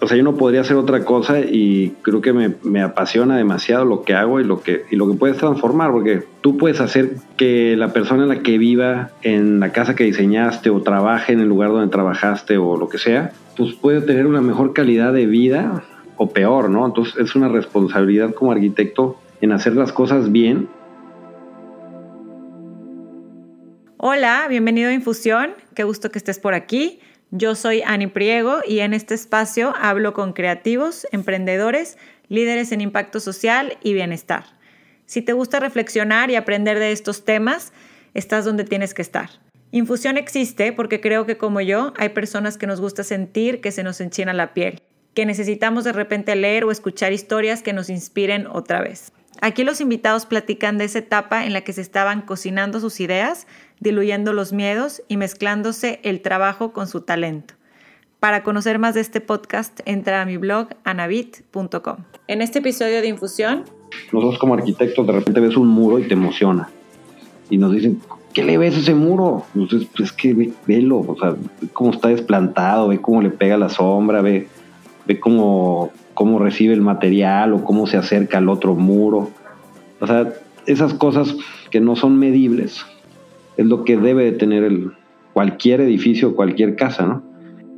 o sea, yo no podría hacer otra cosa y creo que me apasiona demasiado lo que hago y lo que puedes transformar, porque tú puedes hacer que la persona en la que viva en la casa que diseñaste o trabaje en el lugar donde trabajaste o lo que sea, pues puede tener una mejor calidad de vida o peor, ¿no? Entonces es una responsabilidad como arquitecto en hacer las cosas bien. Hola, bienvenido a Infusión, qué gusto que estés por aquí. Yo soy Ani Priego y en este espacio hablo con creativos, emprendedores, líderes en impacto social y bienestar. Si te gusta reflexionar y aprender de estos temas, estás donde tienes que estar. Infusión existe porque creo que como yo hay personas que nos gusta sentir que se nos enchina la piel, que necesitamos de repente leer o escuchar historias que nos inspiren otra vez. Aquí los invitados platican de esa etapa en la que se estaban cocinando sus ideas, diluyendo los miedos y mezclándose el trabajo con su talento. Para conocer más de este podcast, entra a mi blog anabit.com. En este episodio de Infusión, nosotros como arquitectos de repente ves un muro y te emociona. Y nos dicen, ¿qué le ves a ese muro? Entonces, pues que velo, o sea, ve cómo está desplantado, ve cómo le pega la sombra, ve cómo recibe el material o cómo se acerca al otro muro. O sea, esas cosas que no son medibles es lo que debe de tener cualquier edificio, cualquier casa, ¿no?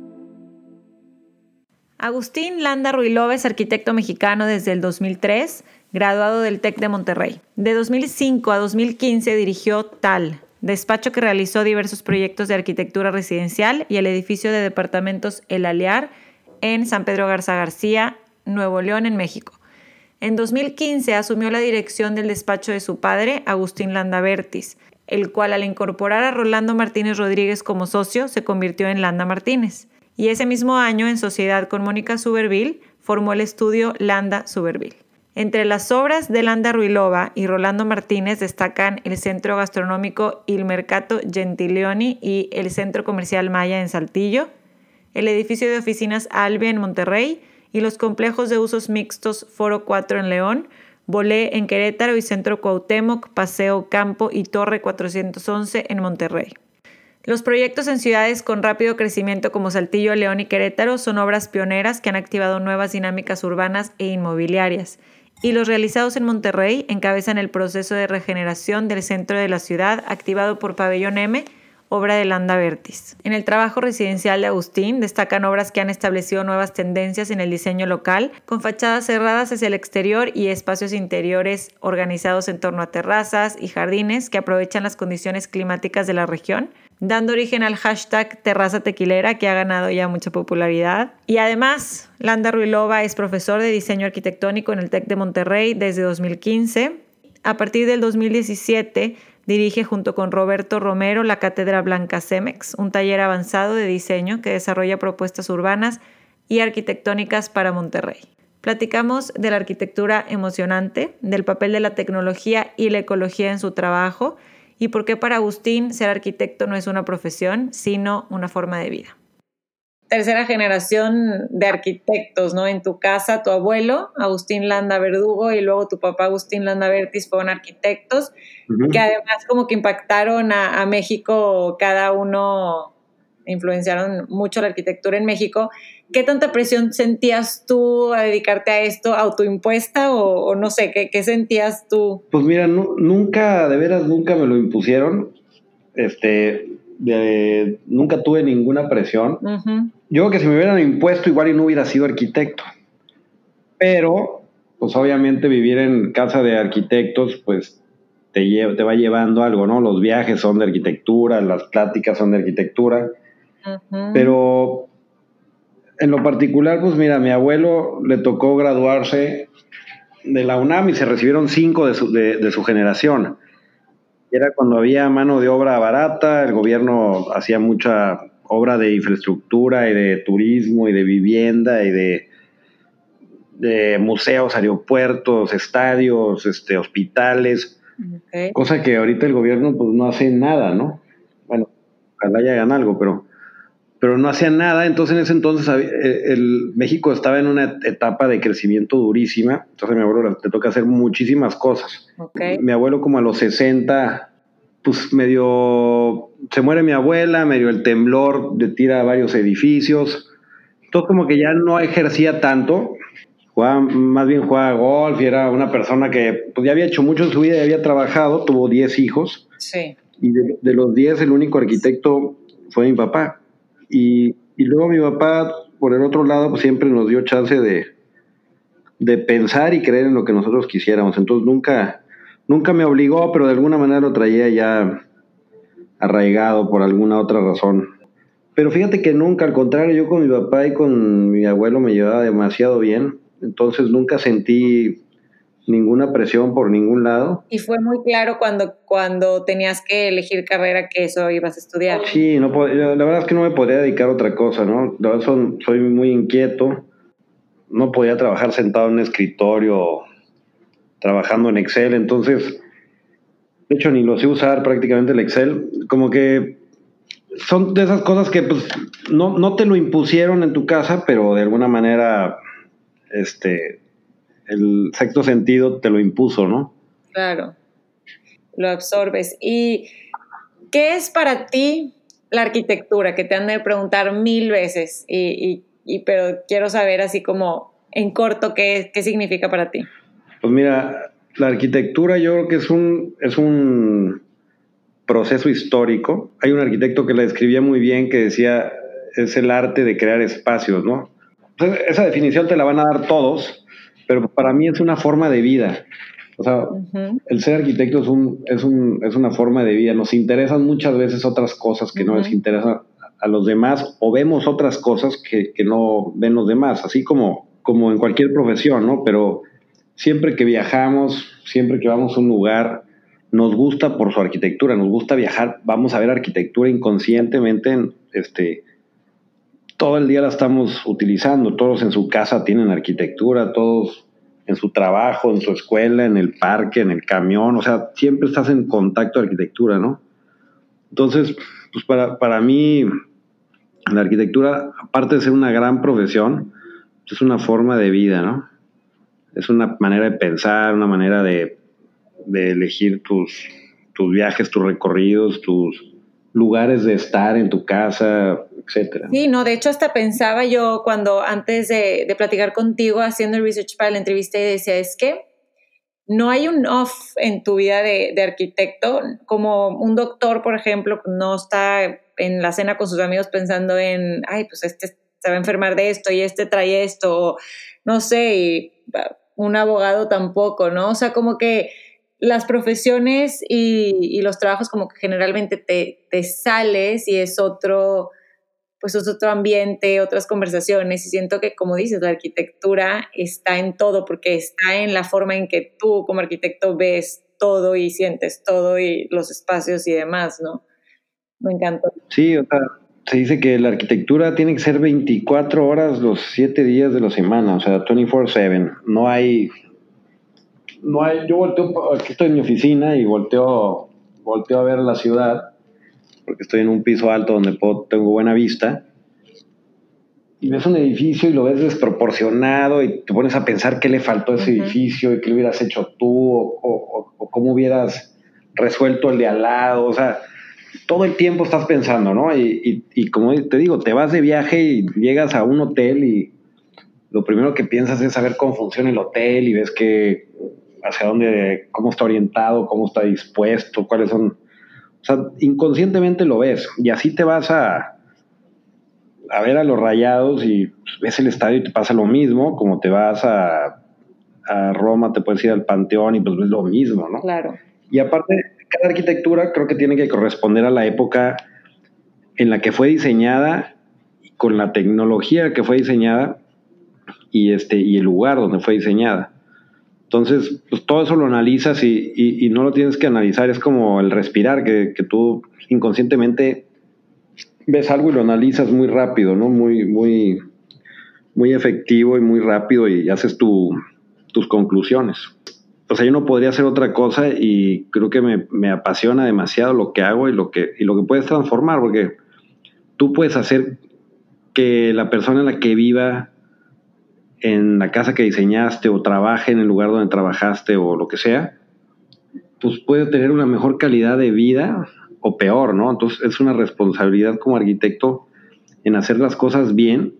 Agustín Landa Ruilova es arquitecto mexicano desde el 2003, graduado del TEC de Monterrey. De 2005 a 2015 dirigió TAL, despacho que realizó diversos proyectos de arquitectura residencial, y el edificio de departamentos El Aliar en San Pedro Garza García, Nuevo León, en México. En 2015 asumió la dirección del despacho de su padre, Agustín Landa Vertis, el cual al incorporar a Rolando Martínez Rodríguez como socio se convirtió en Landa Martínez. Y ese mismo año, en sociedad con Mónica Suberville, formó el estudio Landa Suberville. Entre las obras de Landa Ruilova y Rolando Martínez destacan el Centro Gastronómico Il Mercato Gentileoni y el Centro Comercial Maya en Saltillo, el edificio de oficinas Albia en Monterrey y los complejos de usos mixtos Foro 4 en León, Bolé en Querétaro y Centro Cuauhtémoc, Paseo Campo y Torre 411 en Monterrey. Los proyectos en ciudades con rápido crecimiento como Saltillo, León y Querétaro son obras pioneras que han activado nuevas dinámicas urbanas e inmobiliarias, y los realizados en Monterrey encabezan el proceso de regeneración del centro de la ciudad activado por Pabellón M, obra de Landa Vertis. En el trabajo residencial de Agustín destacan obras que han establecido nuevas tendencias en el diseño local, con fachadas cerradas hacia el exterior y espacios interiores organizados en torno a terrazas y jardines que aprovechan las condiciones climáticas de la región, dando origen al hashtag Terraza Tequilera, que ha ganado ya mucha popularidad. Y además, Landa Ruilova es profesor de diseño arquitectónico en el TEC de Monterrey desde 2015. A partir del 2017, dirige junto con Roberto Romero la Cátedra Blanca Cemex, un taller avanzado de diseño que desarrolla propuestas urbanas y arquitectónicas para Monterrey. Platicamos de la arquitectura emocionante, del papel de la tecnología y la ecología en su trabajo y por qué para Agustín ser arquitecto no es una profesión, sino una forma de vida. Tercera generación de arquitectos, ¿no? En tu casa, tu abuelo, Agustín Landa Verdugo, y luego tu papá, Agustín Landa Vertis, fueron arquitectos, que además como que impactaron a México, cada uno influenciaron mucho la arquitectura en México. ¿Qué tanta presión sentías tú a dedicarte a esto, autoimpuesta o no sé, qué sentías tú? Pues mira, nunca, de veras, nunca me lo impusieron. Nunca tuve ninguna presión. Uh-huh. Yo creo que si me hubieran impuesto igual y no hubiera sido arquitecto. Pero, pues obviamente vivir en casa de arquitectos, pues te va llevando algo, ¿no? Los viajes son de arquitectura, las pláticas son de arquitectura. Uh-huh. Pero en lo particular, pues mira, a mi abuelo le tocó graduarse de la UNAM y se recibieron 5 de su generación. Era cuando había mano de obra barata, el gobierno hacía mucha obra de infraestructura y de turismo y de vivienda y de museos, aeropuertos, estadios, hospitales, Okay. Cosa que ahorita el gobierno pues no hace nada, ¿no? Bueno, ojalá ya hagan algo, pero no hacían nada. Entonces en ese entonces México estaba en una etapa de crecimiento durísima. Entonces a mi abuelo le toca hacer muchísimas cosas. Okay. Mi abuelo como a los 60, pues medio se muere mi abuela, medio el temblor le tira a varios edificios. Entonces como que ya no ejercía tanto, más bien jugaba golf y era una persona que pues, ya había hecho mucho en su vida, ya había trabajado, tuvo 10 hijos. Sí. Y de los 10 el único arquitecto fue mi papá. Y luego mi papá, por el otro lado, pues siempre nos dio chance de pensar y creer en lo que nosotros quisiéramos. Entonces nunca me obligó, pero de alguna manera lo traía ya arraigado por alguna otra razón. Pero fíjate que nunca, al contrario, yo con mi papá y con mi abuelo me llevaba demasiado bien. Entonces nunca sentí ninguna presión por ningún lado. Y fue muy claro cuando tenías que elegir carrera que eso ibas a estudiar. Sí, la verdad es que no me podría dedicar a otra cosa, ¿no? La verdad soy muy inquieto, no podía trabajar sentado en un escritorio trabajando en Excel, entonces, de hecho ni lo sé usar prácticamente el Excel, como que son de esas cosas que pues no te lo impusieron en tu casa, pero de alguna manera el sexto sentido te lo impuso, ¿no? Claro, lo absorbes. ¿Y qué es para ti la arquitectura? Que te han de preguntar 1000 veces, pero quiero saber así como en corto qué significa para ti. Pues mira, la arquitectura yo creo que es un proceso histórico. Hay un arquitecto que la describía muy bien que decía, es el arte de crear espacios, ¿no? Entonces, esa definición te la van a dar todos, pero para mí es una forma de vida. O sea, el ser arquitecto es una forma de vida. Nos interesan muchas veces otras cosas que no les interesan a los demás, o vemos otras cosas que no ven los demás, así como en cualquier profesión, ¿no? Pero siempre que viajamos, siempre que vamos a un lugar, nos gusta por su arquitectura, nos gusta viajar, vamos a ver arquitectura inconscientemente, todo el día la estamos utilizando, todos en su casa tienen arquitectura, todos en su trabajo, en su escuela, en el parque, en el camión, o sea, siempre estás en contacto de arquitectura, ¿no? Entonces, pues para mí, la arquitectura, aparte de ser una gran profesión, es una forma de vida, ¿no? Es una manera de pensar, una manera de elegir tus viajes, tus recorridos, tus lugares de estar en tu casa, etcétera. Sí, no, de hecho hasta pensaba yo cuando antes de platicar contigo haciendo el research para la entrevista y decía, es que no hay un off en tu vida de arquitecto, como un doctor, por ejemplo, no está en la cena con sus amigos pensando en, ay, pues este se va a enfermar de esto y este trae esto, o, no sé, y un abogado tampoco, ¿no? O sea, como que las profesiones y los trabajos como que generalmente te sales y es otro ambiente, otras conversaciones, y siento que, como dices, la arquitectura está en todo, porque está en la forma en que tú como arquitecto ves todo y sientes todo y los espacios y demás, ¿no? Me encantó. Sí, o sea, se dice que la arquitectura tiene que ser 24 horas los 7 días de la semana, o sea, 24/7. Yo volteo, aquí estoy en mi oficina y volteo a ver la ciudad, porque estoy en un piso alto donde tengo buena vista, y ves un edificio y lo ves desproporcionado y te pones a pensar qué le faltó a ese edificio y qué le hubieras hecho tú o cómo hubieras resuelto el de al lado, o sea, todo el tiempo estás pensando, ¿no? Y como te digo, te vas de viaje y llegas a un hotel y lo primero que piensas es saber cómo funciona el hotel y ves hacia dónde, cómo está orientado, cómo está dispuesto, cuáles son. O sea, inconscientemente lo ves y así te vas a ver a los Rayados y ves el estadio y te pasa lo mismo, como te vas a Roma, te puedes ir al Panteón y pues ves lo mismo, ¿no? Claro. Y aparte, cada arquitectura creo que tiene que corresponder a la época en la que fue diseñada, con la tecnología que fue diseñada y el lugar donde fue diseñada. Entonces, pues todo eso lo analizas y no lo tienes que analizar, es como el respirar, que tú inconscientemente ves algo y lo analizas muy rápido, ¿no? Muy efectivo y muy rápido y haces tus conclusiones. O sea, yo no podría hacer otra cosa y creo que me apasiona demasiado lo que hago y lo que puedes transformar, porque tú puedes hacer que la persona en la que viva en la casa que diseñaste o trabaje en el lugar donde trabajaste o lo que sea, pues puede tener una mejor calidad de vida o peor, ¿no? Entonces es una responsabilidad como arquitecto en hacer las cosas bien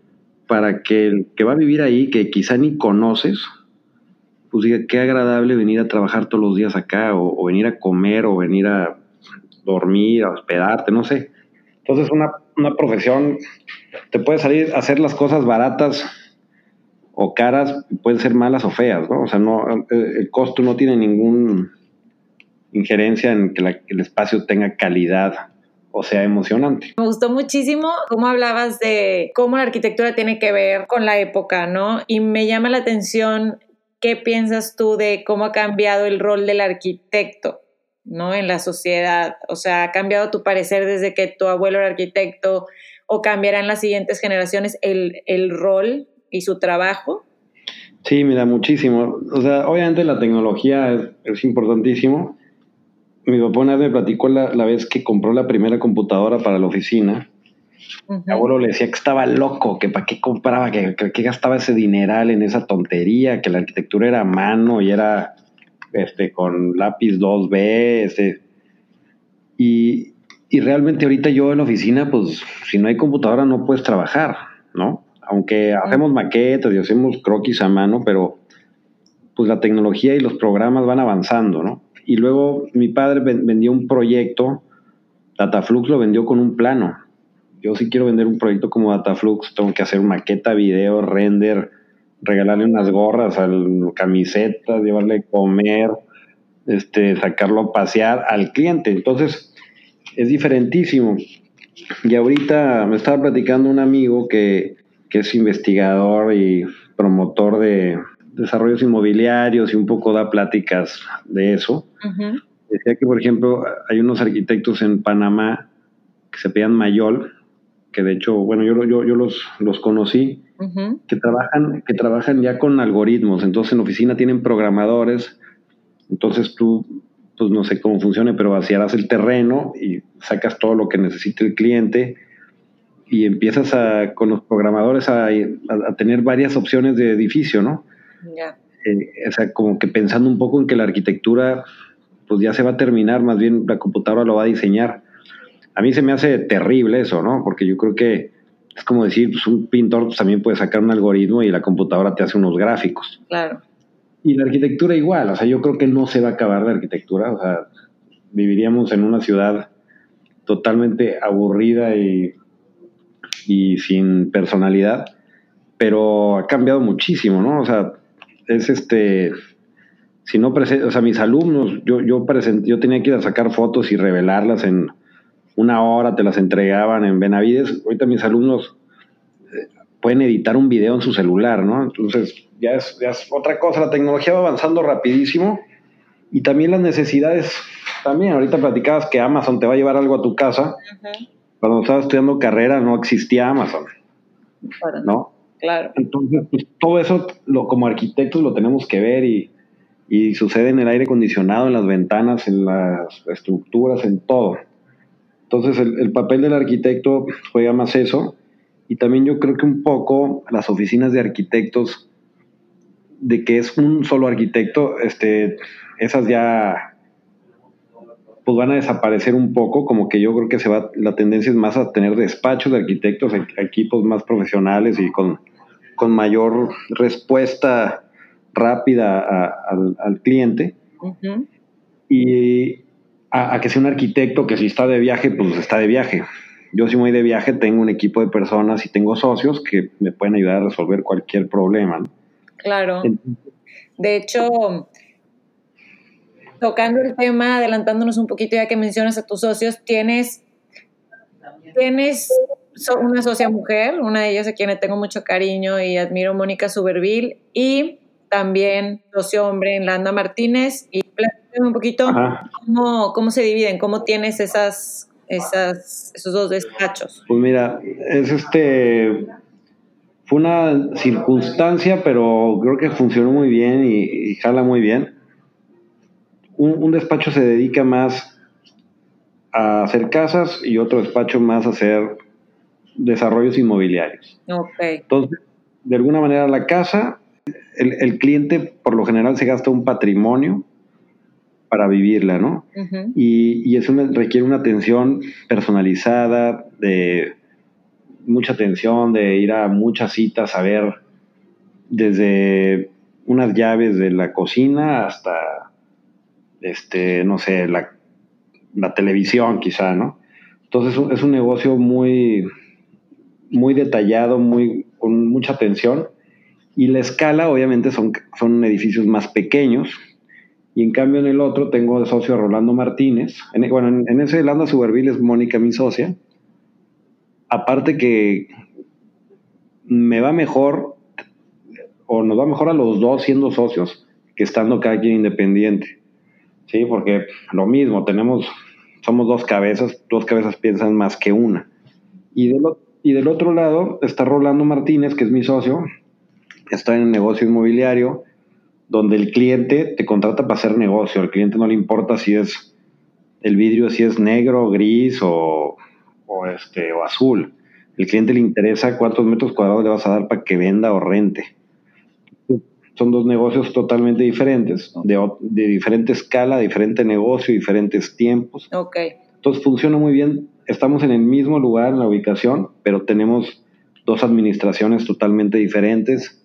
para que el que va a vivir ahí, que quizá ni conoces, pues diga, qué agradable venir a trabajar todos los días acá, o venir a comer, o venir a dormir, a hospedarte, no sé. Entonces una profesión te puede salir a hacer las cosas baratas o caras, pueden ser malas o feas, ¿no? O sea, no, el costo no tiene ninguna injerencia en que el espacio tenga calidad o sea emocionante. Me gustó muchísimo cómo hablabas de cómo la arquitectura tiene que ver con la época, ¿no? Y me llama la atención, ¿qué piensas tú de cómo ha cambiado el rol del arquitecto, ¿no? En la sociedad. O sea, ¿ha cambiado tu parecer desde que tu abuelo era arquitecto o cambiará en las siguientes generaciones el rol y su trabajo? Sí, mira, muchísimo. O sea, obviamente la tecnología es importantísimo. Mi papá una vez me platicó la vez que compró la primera computadora para la oficina. Uh-huh. Mi abuelo le decía que estaba loco, que para qué compraba, que gastaba ese dineral en esa tontería, que la arquitectura era a mano y era con lápiz 2B. Y realmente ahorita yo en la oficina, pues si no hay computadora no puedes trabajar, ¿no? Aunque hacemos maquetas y hacemos croquis a mano, pero pues la tecnología y los programas van avanzando, ¿no? Y luego mi padre vendió un proyecto, Dataflux lo vendió con un plano. Yo si quiero vender un proyecto como Dataflux, tengo que hacer maqueta, video, render, regalarle unas gorras, camisetas, llevarle a comer, sacarlo a pasear al cliente. Entonces, es diferentísimo. Y ahorita me estaba platicando un amigo que es investigador y promotor de desarrollos inmobiliarios y un poco da pláticas de eso. Uh-huh. Decía que, por ejemplo, hay unos arquitectos en Panamá que se llaman Mayol, que de hecho, bueno, yo los conocí, uh-huh, que trabajan ya con algoritmos. Entonces en la oficina tienen programadores. Entonces tú, pues no sé cómo funcione, pero vaciarás el terreno y sacas todo lo que necesite el cliente y empiezas con los programadores a tener varias opciones de edificio, ¿no? yeah. O sea, como que pensando un poco en que la arquitectura pues ya se va a terminar, más bien la computadora lo va a diseñar. A mí se me hace terrible eso, ¿no? Porque yo creo que es como decir, pues un pintor pues, también puede sacar un algoritmo y la computadora te hace unos gráficos. Claro. Y la arquitectura igual, o sea, yo creo que no se va a acabar la arquitectura, o sea, viviríamos en una ciudad totalmente aburrida y sin personalidad, pero ha cambiado muchísimo, ¿no? O sea, es si no o sea, mis alumnos, yo tenía que ir a sacar fotos y revelarlas en una hora, te las entregaban en Benavides. Ahorita mis alumnos pueden editar un video en su celular, ¿no? Entonces ya es otra cosa, la tecnología va avanzando rapidísimo y también las necesidades, también ahorita platicabas que Amazon te va a llevar algo a tu casa. Uh-huh. Cuando estaba estudiando carrera no existía Amazon, ¿no? Claro. Entonces, pues, todo eso como arquitectos lo tenemos que ver y sucede en el aire acondicionado, en las ventanas, en las estructuras, en todo. Entonces, el papel del arquitecto juega más eso. Y también yo creo que un poco las oficinas de arquitectos, de que es un solo arquitecto, esas ya pues van a desaparecer un poco, como que yo creo que la tendencia es más a tener despachos de arquitectos, equipos más profesionales y con mayor respuesta rápida al cliente. Uh-huh. Y a que sea un arquitecto que si está de viaje, pues está de viaje. Yo si voy de viaje tengo un equipo de personas y tengo socios que me pueden ayudar a resolver cualquier problema, ¿no? Claro. De hecho, tocando el tema, adelantándonos un poquito ya que mencionas a tus socios, tienes una socia mujer, una de ellas a quien le tengo mucho cariño y admiro, Mónica Suberville, y también socio hombre en Landa Martínez. Y platícame un poquito cómo se dividen, cómo tienes esos dos despachos. Pues mira, fue una circunstancia, pero creo que funcionó muy bien y jala muy bien. Un despacho se dedica más a hacer casas y otro despacho más a hacer desarrollos inmobiliarios. Okay. Entonces, de alguna manera la casa, el cliente por lo general se gasta un patrimonio para vivirla, ¿no? Uh-huh. Y eso requiere una atención personalizada, de mucha atención, de ir a muchas citas a ver desde unas llaves de la cocina hasta, no sé, la televisión quizá, ¿no? Entonces es un negocio muy, muy detallado, con mucha atención, y la escala obviamente son edificios más pequeños, y en cambio en el otro tengo de socio a Rolando Martínez. En ese Landa Suburbil es Mónica, mi socia. Aparte que me va mejor, o nos va mejor a los dos siendo socios, que estando cada quien independiente. Sí, porque lo mismo, somos dos cabezas piensan más que una. Y del otro lado está Rolando Martínez, que es mi socio, está en el negocio inmobiliario, donde el cliente te contrata para hacer negocio. Al cliente no le importa si es el vidrio, si es negro, gris o azul. El cliente le interesa cuántos metros cuadrados le vas a dar para que venda o rente. Son dos negocios totalmente diferentes, de diferente escala, diferente negocio, diferentes tiempos. Okay. Entonces funciona muy bien. Estamos en el mismo lugar, en la ubicación, pero tenemos dos administraciones totalmente diferentes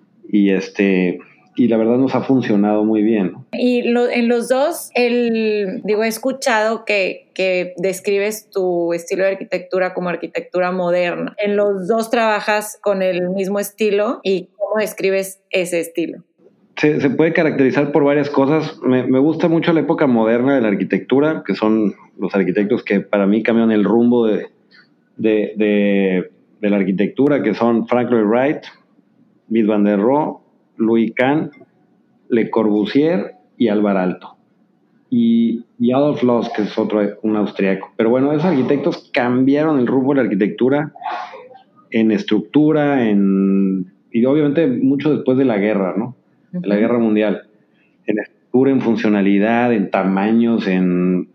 y la verdad nos ha funcionado muy bien. Y en los dos, he escuchado que describes tu estilo de arquitectura como arquitectura moderna. ¿En los dos trabajas con el mismo estilo y cómo describes ese estilo? Se puede caracterizar por varias cosas. Me gusta mucho la época moderna de la arquitectura, que son los arquitectos que para mí cambian el rumbo de la arquitectura, que son Frank Lloyd Wright, Mies van der Rohe, Louis Kahn, Le Corbusier y Alvar Aalto. Y Adolf Loos, que es un austriaco. Pero bueno, esos arquitectos cambiaron el rumbo de la arquitectura en estructura, y obviamente mucho después de la guerra, ¿no? De la guerra mundial. En estructura, en funcionalidad, en tamaños, en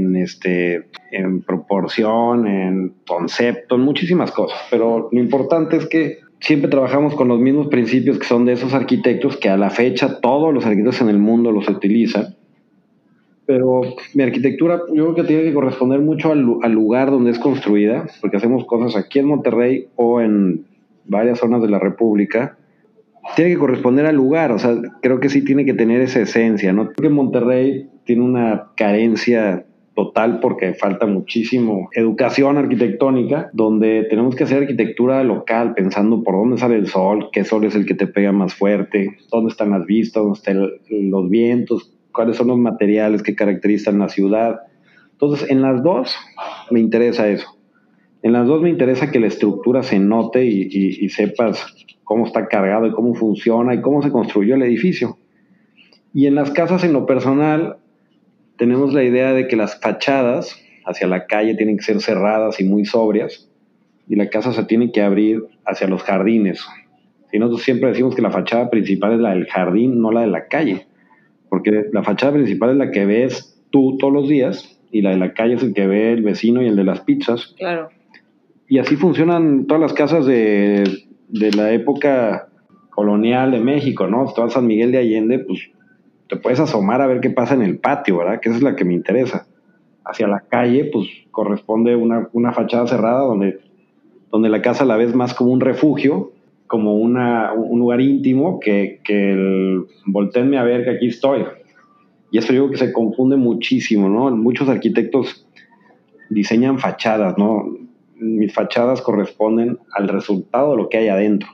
proporción, en concepto, en muchísimas cosas. Pero lo importante es que siempre trabajamos con los mismos principios que son de esos arquitectos, que a la fecha todos los arquitectos en el mundo los utilizan. Pero mi arquitectura yo creo que tiene que corresponder mucho al lugar donde es construida, porque hacemos cosas aquí en Monterrey o en varias zonas de la República. Tiene que corresponder al lugar, o sea, creo que sí tiene que tener esa esencia, ¿no? Creo que Monterrey tiene una carencia total porque falta muchísimo educación arquitectónica, donde tenemos que hacer arquitectura local, pensando por dónde sale el sol, qué sol es el que te pega más fuerte, dónde están las vistas, dónde están los vientos, cuáles son los materiales que caracterizan la ciudad. Entonces, en las dos me interesa eso. En las dos me interesa que la estructura se note y sepas cómo está cargado y cómo funciona y cómo se construyó el edificio. Y en las casas, en lo personal, tenemos la idea de que las fachadas hacia la calle tienen que ser cerradas y muy sobrias, y la casa se tiene que abrir hacia los jardines. Y nosotros siempre decimos que la fachada principal es la del jardín, no la de la calle, porque la fachada principal es la que ves tú todos los días, y la de la calle es el que ve el vecino y el de las pizzas. Claro. Y así funcionan todas las casas de la época colonial de México, ¿no? Si te vas a San Miguel de Allende, pues te puedes asomar a ver qué pasa en el patio, ¿verdad? Que esa es la que me interesa. Hacia la calle, pues corresponde una fachada cerrada donde la casa la ves más como un refugio, como un lugar íntimo, que el voltéenme a ver que aquí estoy. Y eso yo creo que se confunde muchísimo, ¿no? Muchos arquitectos diseñan fachadas, ¿no? Mis fachadas corresponden al resultado de lo que hay adentro.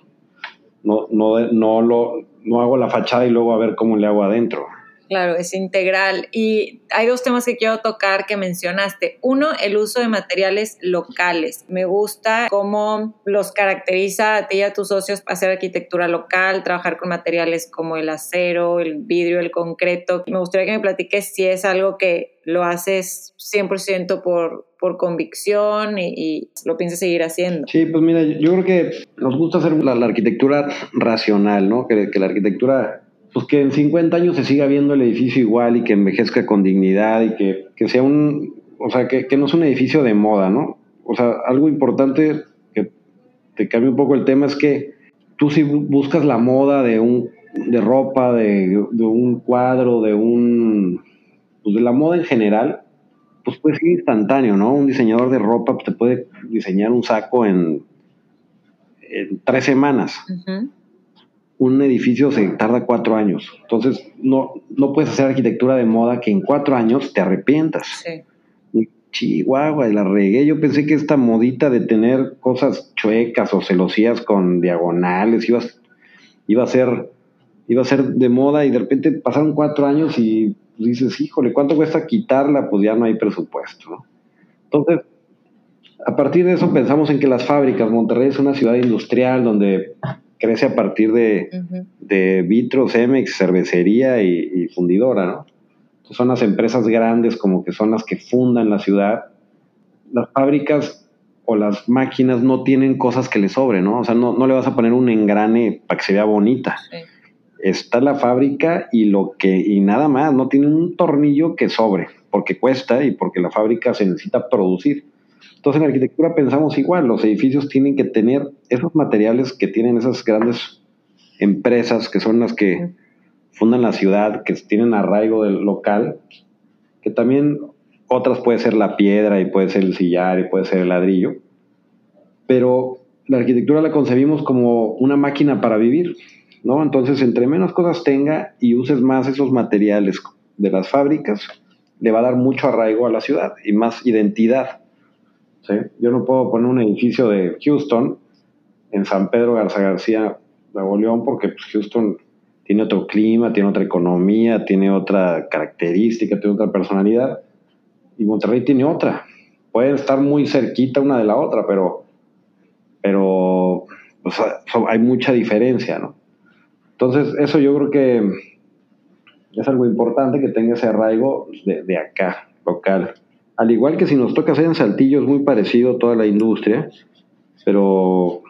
No hago la fachada y luego a ver cómo le hago adentro. Claro, es integral. Y hay dos temas que quiero tocar que mencionaste. Uno, el uso de materiales locales. Me gusta cómo los caracteriza a ti y a tus socios hacer arquitectura local, trabajar con materiales como el acero, el vidrio, el concreto. Me gustaría que me platiques si es algo que lo haces 100% por convicción y lo piensas seguir haciendo. Sí, pues mira, yo creo que nos gusta hacer la arquitectura racional, ¿no? Que la arquitectura, pues que en 50 años se siga viendo el edificio igual y que envejezca con dignidad y que sea o sea, que no es un edificio de moda, ¿no? O sea, algo importante que te cambie un poco el tema es que tú si buscas la moda de ropa, de un cuadro, pues de la moda en general, pues puede ser instantáneo, ¿no? Un diseñador de ropa te puede diseñar un saco en en 3 semanas. Uh-huh. Un edificio se tarda 4 años. Entonces, no puedes hacer arquitectura de moda que en 4 años te arrepientas. Sí. Y Chihuahua, y la regué. Yo pensé que esta modita de tener cosas chuecas o celosías con diagonales iba a ser de moda, y de repente pasaron 4 años y dices, híjole, ¿cuánto cuesta quitarla? Pues ya no hay presupuesto, ¿no? Entonces, a partir de eso pensamos en que las fábricas, Monterrey es una ciudad industrial donde crece a partir de Vitro, Cemex, cervecería y fundidora, ¿no? Entonces son las empresas grandes como que son las que fundan la ciudad. Las fábricas o las máquinas no tienen cosas que le sobren, ¿no? O sea, no le vas a poner un engrane para que se vea bonita. Sí. Está la fábrica y nada más, no tiene un tornillo que sobre, porque cuesta y porque la fábrica se necesita producir. Entonces en arquitectura pensamos igual, los edificios tienen que tener esos materiales que tienen esas grandes empresas que son las que fundan la ciudad, que tienen arraigo del local, que también otras puede ser la piedra y puede ser el sillar y puede ser el ladrillo, pero la arquitectura la concebimos como una máquina para vivir, ¿no? Entonces, entre menos cosas tenga y uses más esos materiales de las fábricas, le va a dar mucho arraigo a la ciudad y más identidad, ¿sí? Yo no puedo poner un edificio de Houston en San Pedro Garza García, Nuevo León, porque pues, Houston tiene otro clima, tiene otra economía, tiene otra característica, tiene otra personalidad, y Monterrey tiene otra. Pueden estar muy cerquita una de la otra, pero o sea, hay mucha diferencia, ¿no? Entonces, eso yo creo que es algo importante, que tenga ese arraigo de acá, local. Al igual que si nos toca hacer en Saltillo, es muy parecido toda la industria, pero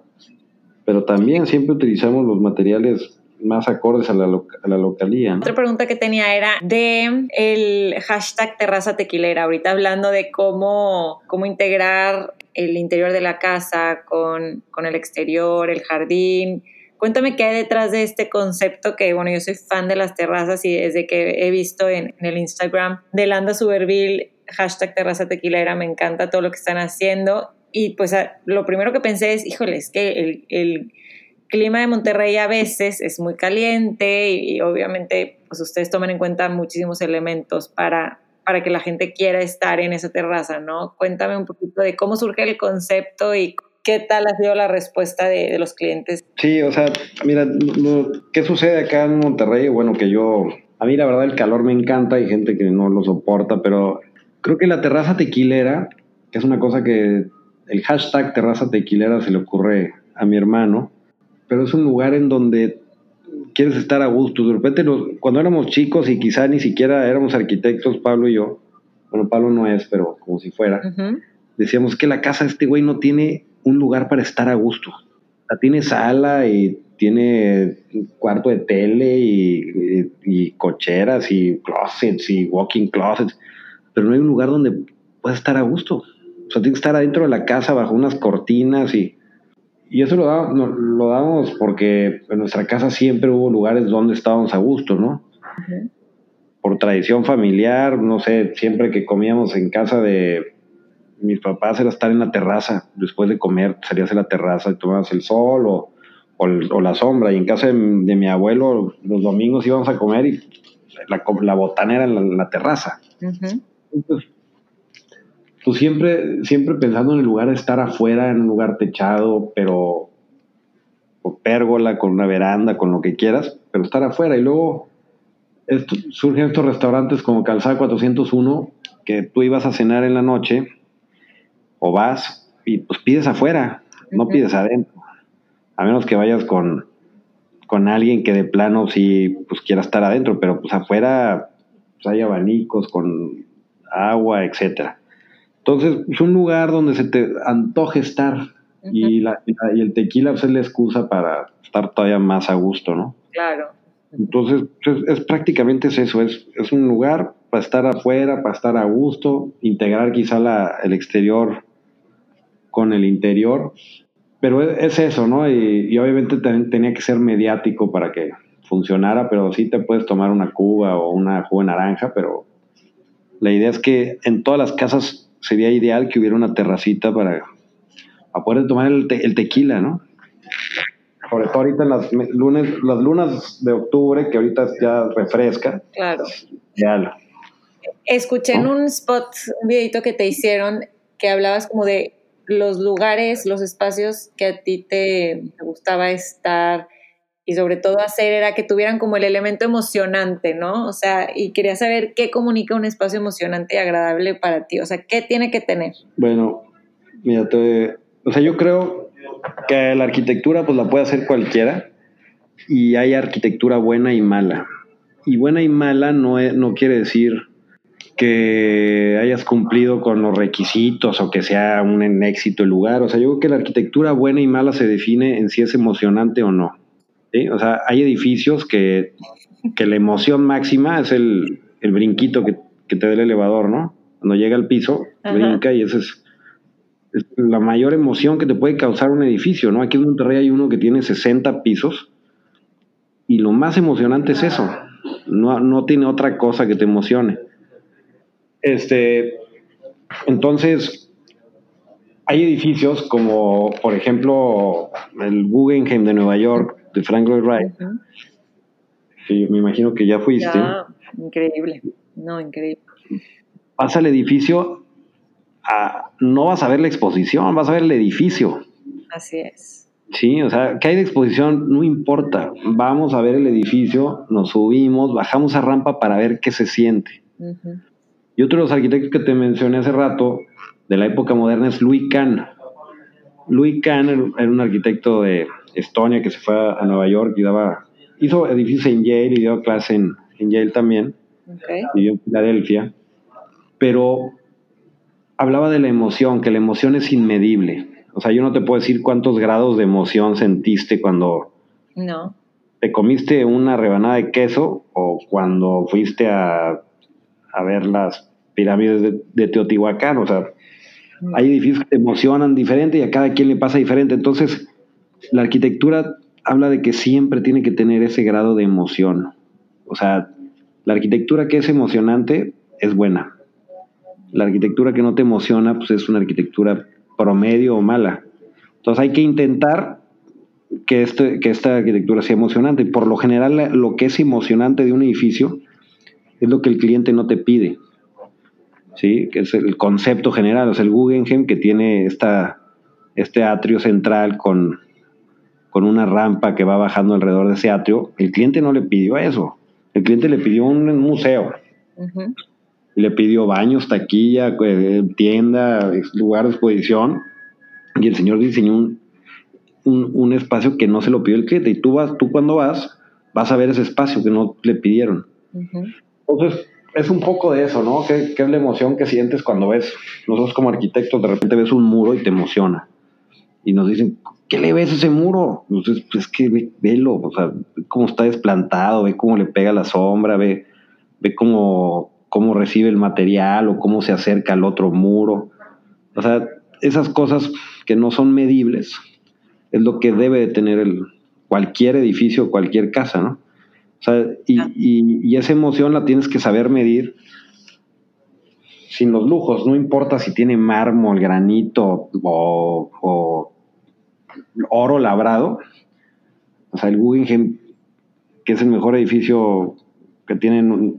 también siempre utilizamos los materiales más acordes a la localía, ¿no? Otra pregunta que tenía era de el hashtag terraza tequilera, ahorita hablando de cómo integrar el interior de la casa con el exterior, el jardín. Cuéntame qué hay detrás de este concepto, que bueno, yo soy fan de las terrazas y desde que he visto en el Instagram de Landa Suberville, hashtag terraza tequilera, me encanta todo lo que están haciendo. Y pues lo primero que pensé es, híjole, es que el clima de Monterrey a veces es muy caliente y obviamente pues ustedes toman en cuenta muchísimos elementos para que la gente quiera estar en esa terraza, ¿no? Cuéntame un poquito de cómo surge el concepto y qué tal ha sido la respuesta de los clientes. Sí, o sea, mira, ¿qué sucede acá en Monterrey? Bueno, a mí la verdad el calor me encanta, hay gente que no lo soporta, pero creo que la terraza tequilera, que es una cosa que el hashtag terraza tequilera se le ocurre a mi hermano, pero es un lugar en donde quieres estar a gusto. De repente, cuando éramos chicos y quizá ni siquiera éramos arquitectos, Pablo y yo, bueno, Pablo no es, pero como si fuera, decíamos que la casa de este güey no tiene un lugar para estar a gusto. La tiene sala y tiene cuarto de tele y cocheras y closets y walk-in closets, pero no hay un lugar donde puedas estar a gusto. O sea, tiene que estar adentro de la casa bajo unas cortinas y eso lo damos porque en nuestra casa siempre hubo lugares donde estábamos a gusto, ¿no? Uh-huh. Por tradición familiar, no sé, siempre que comíamos en casa de mis papás era estar en la terraza. Después de comer salías a la terraza y tomabas el sol o la sombra. Y en casa de mi abuelo los domingos íbamos a comer y la botana era en la terraza. Uh-huh. Entonces, pues siempre pensando en el lugar de estar afuera, en un lugar techado, pero con pérgola, con una veranda, con lo que quieras, pero estar afuera. Y luego surgen estos restaurantes como Calzada 401, que tú ibas a cenar en la noche o vas y pues pides afuera, no pides adentro, a menos que vayas con alguien que de plano sí pues quiera estar adentro, pero pues afuera pues hay abanicos con agua, etcétera. Entonces es un lugar donde se te antoje estar. Uh-huh. y el tequila pues, es la excusa para estar todavía más a gusto, ¿no? Claro. Entonces es prácticamente eso, es un lugar para estar afuera, para estar a gusto, integrar quizá el exterior con el interior, pero es eso, ¿no? Y obviamente también tenía que ser mediático para que funcionara, pero sí te puedes tomar una cuba o una jugo de naranja, pero la idea es que en todas las casas sería ideal que hubiera una terracita para poder tomar el tequila, ¿no? Sobre todo ahorita en las lunas de octubre, que ahorita ya refresca. Claro. Ya. Escuché en un spot, un videito que te hicieron, que hablabas como de los lugares, los espacios que a ti te gustaba estar y sobre todo hacer, era que tuvieran como el elemento emocionante, ¿no? O sea, y quería saber qué comunica un espacio emocionante y agradable para ti. O sea, ¿qué tiene que tener? Bueno, mira, yo creo que la arquitectura pues la puede hacer cualquiera y hay arquitectura buena y mala. Y buena y mala no quiere decir que hayas cumplido con los requisitos o que sea un éxito el lugar. O sea, yo creo que la arquitectura buena y mala se define en si es emocionante o no. ¿Sí? O sea, hay edificios que la emoción máxima es el brinquito que te da el elevador, ¿no? Cuando llega al piso, brinca y esa es la mayor emoción que te puede causar un edificio, ¿no? Aquí en Monterrey hay uno que tiene 60 pisos y lo más emocionante es eso. No tiene otra cosa que te emocione. Entonces, hay edificios como, por ejemplo, el Guggenheim de Nueva York, de Frank Lloyd Wright, que me imagino que ya fuiste. Ya, increíble. No, increíble. Vas al edificio, no vas a ver la exposición, vas a ver el edificio. Así es. Sí, o sea, ¿qué hay de exposición? No importa. Vamos a ver el edificio, nos subimos, bajamos a rampa para ver qué se siente. Y otro de los arquitectos que te mencioné hace rato, de la época moderna, es Louis Kahn. Louis Kahn era un arquitecto de Estonia que se fue a Nueva York y hizo edificios en Yale y dio clase en Yale también. Vivió en Filadelfia. Pero hablaba de la emoción, que la emoción es inmedible. O sea, yo no te puedo decir cuántos grados de emoción sentiste cuando te comiste una rebanada de queso o cuando fuiste a ver las pirámides de Teotihuacán. O sea, hay edificios que te emocionan diferente y a cada quien le pasa diferente. Entonces, la arquitectura habla de que siempre tiene que tener ese grado de emoción. O sea, la arquitectura que es emocionante es buena. La arquitectura que no te emociona, pues es una arquitectura promedio o mala. Entonces hay que intentar que esta arquitectura sea emocionante. Por lo general, lo que es emocionante de un edificio es lo que el cliente no te pide. ¿Sí? Que es el concepto general. O sea, el Guggenheim, que tiene este atrio central con una rampa que va bajando alrededor de ese atrio, el cliente no le pidió eso. El cliente le pidió un museo. Le pidió baños, taquilla, tienda, lugar de exposición, y el señor diseñó un espacio que no se lo pidió el cliente, y tú cuando vas a ver ese espacio que no le pidieron. Entonces, es un poco de eso, ¿no? ¿Qué es la emoción que sientes cuando ves? Nosotros como arquitectos de repente ves un muro y te emociona, y nos dicen, ¿qué le ves a ese muro? Entonces, pues que velo, o sea, ve cómo está desplantado, ve cómo le pega la sombra, ve cómo recibe el material o cómo se acerca al otro muro. O sea, esas cosas que no son medibles es lo que debe de tener cualquier edificio, cualquier casa, ¿no? O sea, y esa emoción la tienes que saber medir sin los lujos. No importa si tiene mármol, granito o oro labrado. O sea, el Guggenheim, que es el mejor edificio que tiene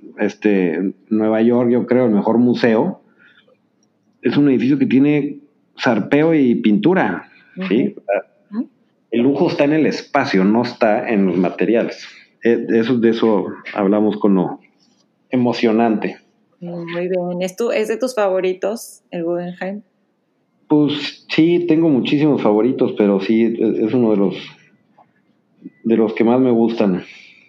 Nueva York, yo creo, el mejor museo, es un edificio que tiene zarpeo y pintura, ¿sí? El lujo está en el espacio, no está en los materiales. De eso hablamos con lo emocionante. Muy bien. ¿Es de tus favoritos, el Guggenheim? Pues sí, tengo muchísimos favoritos, pero sí, es uno de los que más me gustan.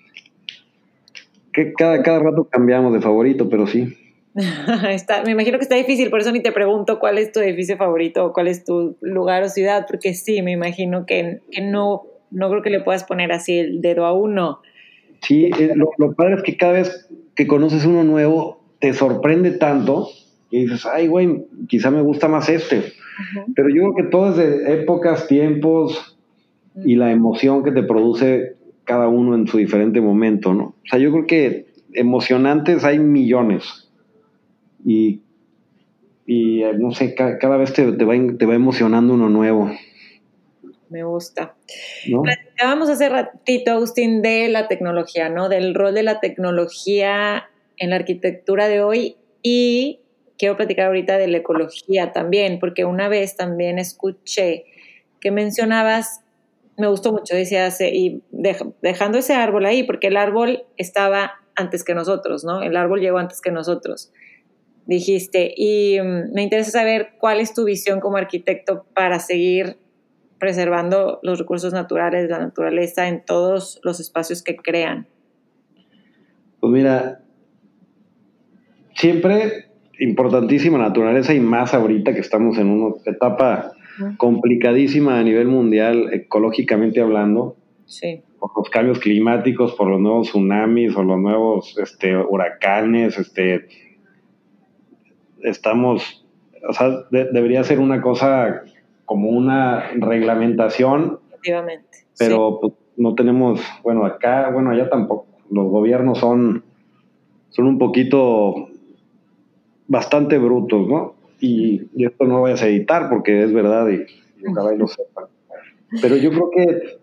Que cada rato cambiamos de favorito, pero sí. Me imagino que está difícil, por eso ni te pregunto cuál es tu edificio favorito o cuál es tu lugar o ciudad, porque sí, me imagino que no creo que le puedas poner así el dedo a uno. Sí, lo padre es que cada vez que conoces uno nuevo, te sorprende tanto y dices, ay, güey, quizá me gusta más este. Pero yo creo que todo es de épocas, tiempos y la emoción que te produce cada uno en su diferente momento, ¿no? O sea, yo creo que emocionantes hay millones. Y no sé, cada vez te va emocionando uno nuevo. Me gusta. ¿no? Platicábamos hace ratito, Agustín, de la tecnología, ¿no? Del rol de la tecnología en la arquitectura de hoy, y quiero platicar ahorita de la ecología también, porque una vez también escuché que mencionabas, me gustó mucho, decías, y dejando ese árbol ahí, porque el árbol estaba antes que nosotros, ¿no? El árbol llegó antes que nosotros, dijiste, y me interesa saber cuál es tu visión como arquitecto para seguir preservando los recursos naturales, la naturaleza en todos los espacios que crean. Pues mira, siempre importantísima naturaleza, y más ahorita que estamos en una etapa complicadísima a nivel mundial, ecológicamente hablando, Sí. por los cambios climáticos, por los nuevos tsunamis o los nuevos huracanes, estamos, o sea, debería ser una cosa como una reglamentación, Efectivamente. pero Sí. pues, no tenemos, bueno, acá, bueno, allá tampoco. Los gobiernos son un poquito bastante brutos, ¿no? Y esto no lo vayas a editar porque es verdad y ojalá y lo sepan. Pero yo creo que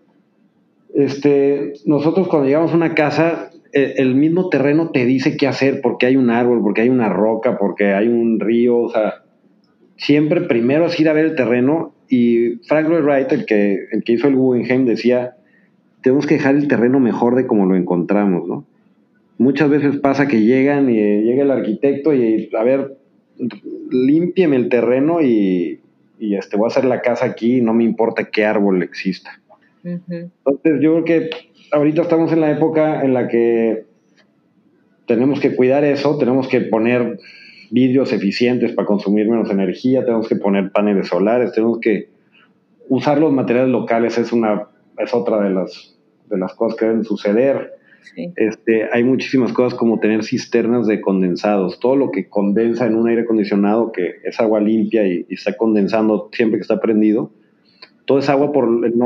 nosotros cuando llegamos a una casa, el mismo terreno te dice qué hacer, porque hay un árbol, porque hay una roca, porque hay un río, o sea, siempre primero es ir a ver el terreno. Y Frank Lloyd Wright, el que hizo el Guggenheim, decía, tenemos que dejar el terreno mejor de como lo encontramos, ¿no? Muchas veces pasa que llegan y llega el arquitecto y, a ver, límpieme el terreno y voy a hacer la casa aquí, no me importa qué árbol exista. Uh-huh. Entonces yo creo que ahorita estamos en la época en la que tenemos que cuidar eso, tenemos que poner vidrios eficientes para consumir menos energía, tenemos que poner paneles solares, tenemos que usar los materiales locales, es otra de las cosas que deben suceder. Sí. Hay muchísimas cosas como tener cisternas de condensados, todo lo que condensa en un aire acondicionado, que es agua limpia y está condensando siempre que está prendido, toda esa agua por el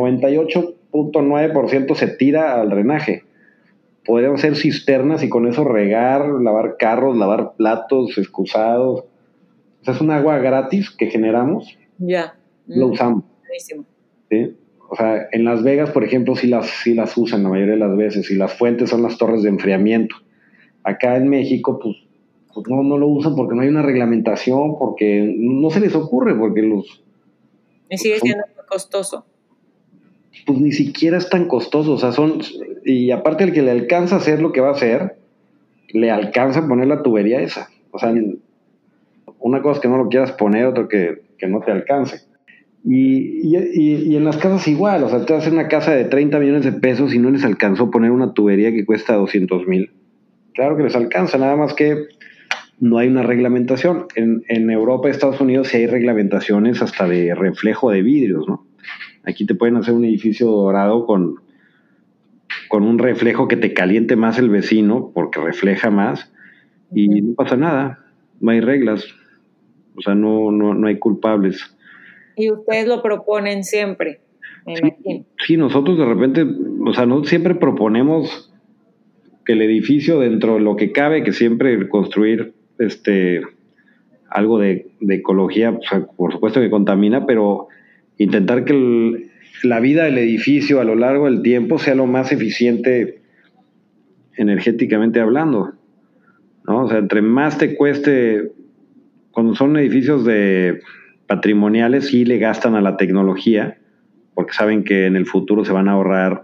98.9% se tira al drenaje. Podríamos hacer cisternas y con eso regar, lavar carros, lavar platos, excusados. O sea, es un agua gratis que generamos, Ya. lo usamos. Buenísimo. ¿Sí? O sea, en Las Vegas, por ejemplo, sí las usan la mayoría de las veces, y las fuentes son las torres de enfriamiento. Acá en México, pues no lo usan porque no hay una reglamentación, porque no se les ocurre, porque Y sigue siendo muy costoso. pues ni siquiera es tan costoso, o sea, y aparte el que le alcanza a hacer lo que va a hacer, le alcanza a poner la tubería esa. O sea, una cosa es que no lo quieras poner, otra que no te alcance. Y en las casas igual, o sea, te vas a hacer una casa de 30 millones de pesos y no les alcanzó poner una tubería que cuesta 200,000. Claro que les alcanza, nada más que no hay una reglamentación. En Europa y Estados Unidos sí hay reglamentaciones hasta de reflejo de vidrios, ¿no? Aquí te pueden hacer un edificio dorado con un reflejo que te caliente más el vecino porque refleja más y no pasa nada, no hay reglas, o sea, no hay culpables. Y ustedes lo proponen siempre, me imagino. Sí, nosotros de repente, o sea, no siempre proponemos que el edificio, dentro de lo que cabe, que siempre construir algo de ecología, o sea, por supuesto que contamina, pero intentar que la vida del edificio a lo largo del tiempo sea lo más eficiente energéticamente hablando, ¿no? O sea, entre más te cueste, cuando son edificios patrimoniales, sí le gastan a la tecnología, porque saben que en el futuro se van a ahorrar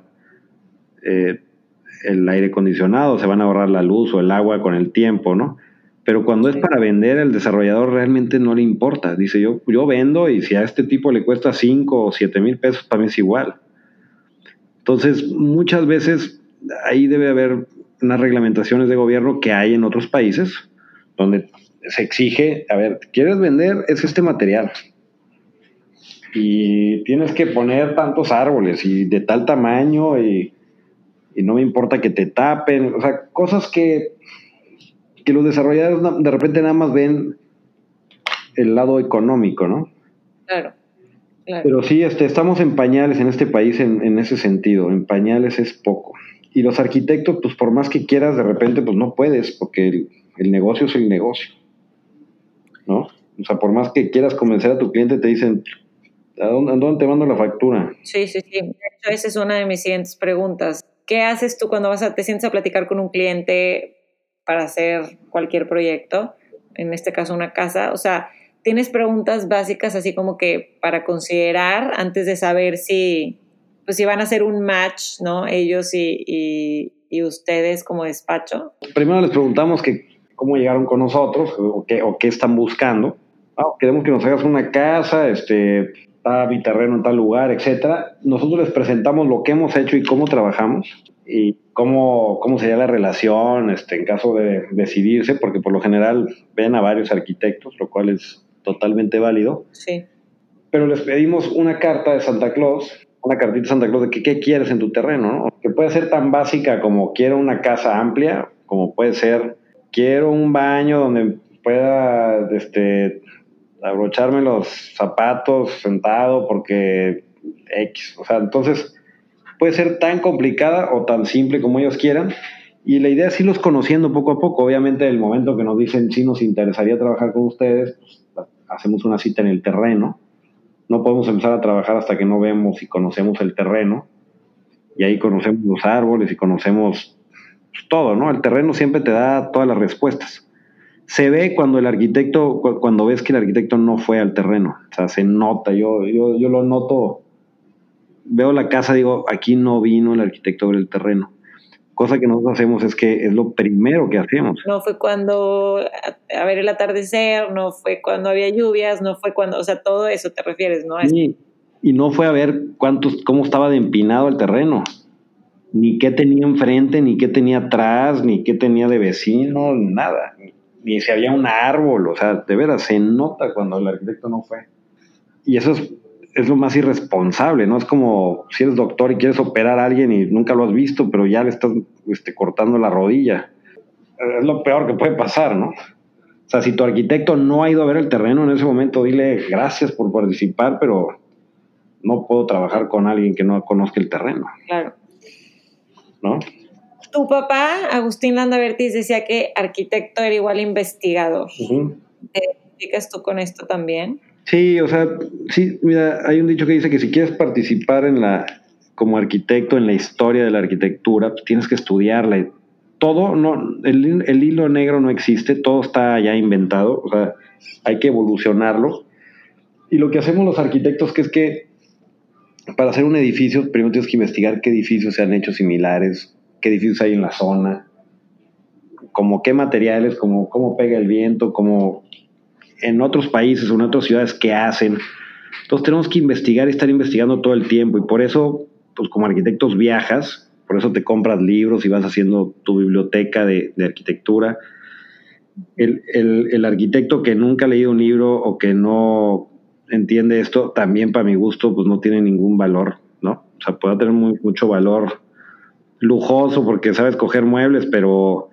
el aire acondicionado, se van a ahorrar la luz o el agua con el tiempo, ¿no? Pero cuando es para vender, el desarrollador realmente no le importa. Dice, yo vendo, y si a este tipo le cuesta 5 o 7 mil pesos, para mí es igual. Entonces, muchas veces ahí debe haber unas reglamentaciones de gobierno que hay en otros países, donde se exige, a ver, ¿quieres vender? Es este material. Y tienes que poner tantos árboles y de tal tamaño, y no me importa que te tapen. O sea, cosas que los desarrolladores de repente nada más ven el lado económico, ¿no? Claro, claro. Pero sí, estamos en pañales en este país en ese sentido. En pañales es poco. Y los arquitectos, pues por más que quieras, de repente, pues no puedes, porque el negocio es el negocio, ¿no? O sea, por más que quieras convencer a tu cliente, te dicen, ¿A dónde te mando la factura? Sí. De hecho, esa es una de mis siguientes preguntas. ¿Qué haces tú cuando te sientes a platicar con un cliente para hacer cualquier proyecto? En este caso, una casa. O sea, ¿tienes preguntas básicas así como que para considerar antes de saber si van a hacer un match, ¿no? Ellos y ustedes como despacho. Primero les preguntamos cómo llegaron con nosotros o qué están buscando. Queremos que nos hagas una casa, está mi terreno en tal lugar, etcétera. Nosotros les presentamos lo que hemos hecho y cómo trabajamos y cómo sería la relación en caso de decidirse, porque por lo general ven a varios arquitectos, lo cual es totalmente válido. Sí. Pero les pedimos una carta de Santa Claus, una cartita de Santa Claus de qué quieres en tu terreno, ¿no? Que puede ser tan básica como quiero una casa amplia, como puede ser quiero un baño donde pueda abrocharme los zapatos sentado porque X. O sea, entonces puede ser tan complicada o tan simple como ellos quieran. Y la idea es irlos conociendo poco a poco. Obviamente, el momento que nos dicen sí nos interesaría trabajar con ustedes, pues, hacemos una cita en el terreno. No podemos empezar a trabajar hasta que no vemos y conocemos el terreno. Y ahí conocemos los árboles y conocemos pues, todo, ¿no? El terreno siempre te da todas las respuestas. Se ve cuando cuando ves que el arquitecto no fue al terreno. O sea, se nota. Yo lo noto. Veo la casa, digo, aquí no vino el arquitecto a ver el terreno. Cosa que nosotros hacemos es lo primero que hacemos. No fue cuando a ver el atardecer, no fue cuando había lluvias, no fue cuando, o sea, todo eso te refieres, ¿no? Sí, y no fue a ver cómo estaba de empinado el terreno, ni qué tenía enfrente, ni qué tenía atrás, ni qué tenía de vecino, nada, ni si había un árbol, o sea, de veras, se nota cuando el arquitecto no fue. Y eso es lo más irresponsable, ¿no? Es como si eres doctor y quieres operar a alguien y nunca lo has visto, pero ya le estás cortando la rodilla. Es lo peor que puede pasar, ¿no? O sea, si tu arquitecto no ha ido a ver el terreno en ese momento, dile gracias por participar, pero no puedo trabajar con alguien que no conozca el terreno. Claro. ¿No? Tu papá, Agustín Landavertis, decía que arquitecto era igual investigador. Uh-huh. ¿Te identificas tú con esto también? Sí, o sea, sí, mira, hay un dicho que dice que si quieres participar como arquitecto en la historia de la arquitectura, pues tienes que estudiarla. Todo, no, el hilo negro no existe, todo está ya inventado, o sea, hay que evolucionarlo. Y lo que hacemos los arquitectos es que para hacer un edificio, primero tienes que investigar qué edificios se han hecho similares, qué edificios hay en la zona, como qué materiales, como cómo pega el viento, como en otros países o en otras ciudades qué hacen. Entonces tenemos que investigar y estar investigando todo el tiempo y por eso, pues como arquitectos viajas, por eso te compras libros y vas haciendo tu biblioteca de arquitectura. El arquitecto que nunca ha leído un libro o que no entiende esto, también para mi gusto, pues no tiene ningún valor, ¿no? O sea, puede tener mucho valor lujoso porque sabe escoger muebles, pero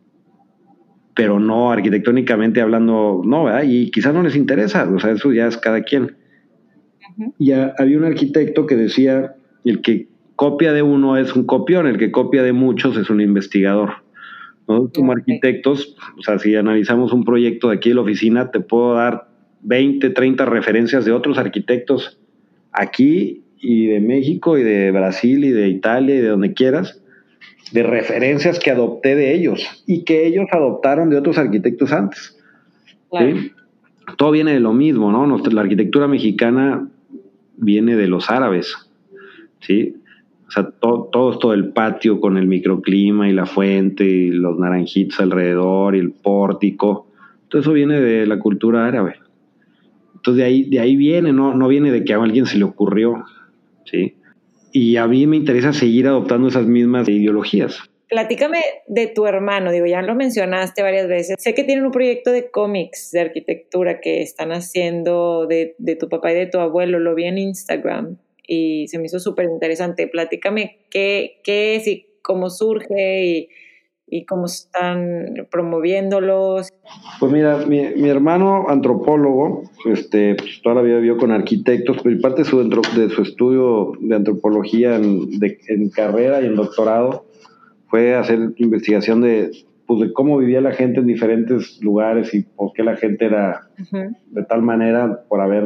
no arquitectónicamente hablando, no, ¿verdad? Y quizás no les interesa, o sea, eso ya es cada quien. Uh-huh. Y había un arquitecto que decía, el que copia de uno es un copión, el que copia de muchos es un investigador, ¿no? Como arquitectos, o sea, si analizamos un proyecto de aquí de la oficina, te puedo dar 20, 30 referencias de otros arquitectos aquí y de México y de Brasil y de Italia y de donde quieras, de referencias que adopté de ellos y que ellos adoptaron de otros arquitectos antes. Claro. ¿Sí? Todo viene de lo mismo, ¿no? La arquitectura mexicana viene de los árabes, ¿sí? O sea, todo esto del patio con el microclima y la fuente y los naranjitos alrededor y el pórtico, todo eso viene de la cultura árabe. Entonces de ahí viene, no viene de que a alguien se le ocurrió, ¿sí? Y a mí me interesa seguir adoptando esas mismas ideologías. Platícame de tu hermano, digo, ya lo mencionaste varias veces. Sé que tienen un proyecto de cómics de arquitectura que están haciendo de tu papá y de tu abuelo, lo vi en Instagram y se me hizo súper interesante. Platícame qué es y cómo surge y cómo están promoviéndolos. Pues mira, mi hermano antropólogo, pues toda la vida vivió con arquitectos, pero parte de su estudio de antropología en carrera y en doctorado fue hacer investigación de cómo vivía la gente en diferentes lugares y por qué la gente era uh-huh. de tal manera por haber